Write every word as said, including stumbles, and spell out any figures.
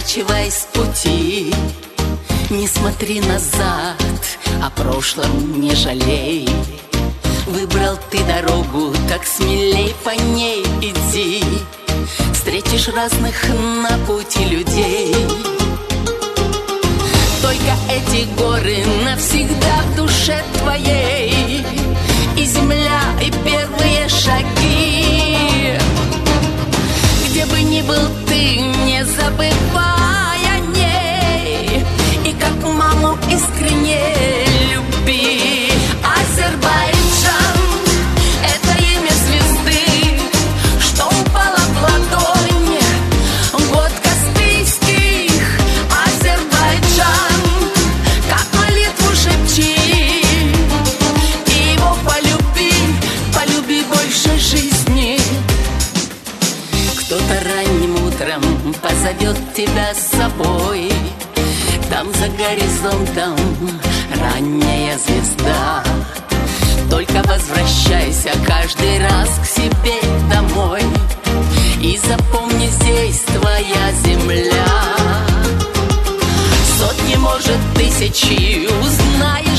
сворачивай с пути. Не смотри назад, о прошлом не жалей. Выбрал ты дорогу, так смелей по ней иди. Встретишь разных на пути людей. Только эти горы навсегда в душе твоей. И земля, и первые шаги. Где бы ни был ты, не забывай о ней. И как маму искренне люби. Азербайджан — это имя звезды, что упала в ладонь. Год Каспийских. Азербайджан, как молитву шепчи. И его полюби, полюби больше жизни. Кто-то ранним утром позовет тебя с собой. Там за горизонтом ранняя звезда. Только возвращайся каждый раз к себе домой. И запомни, здесь твоя земля. Сотни, может, тысячи узнаешь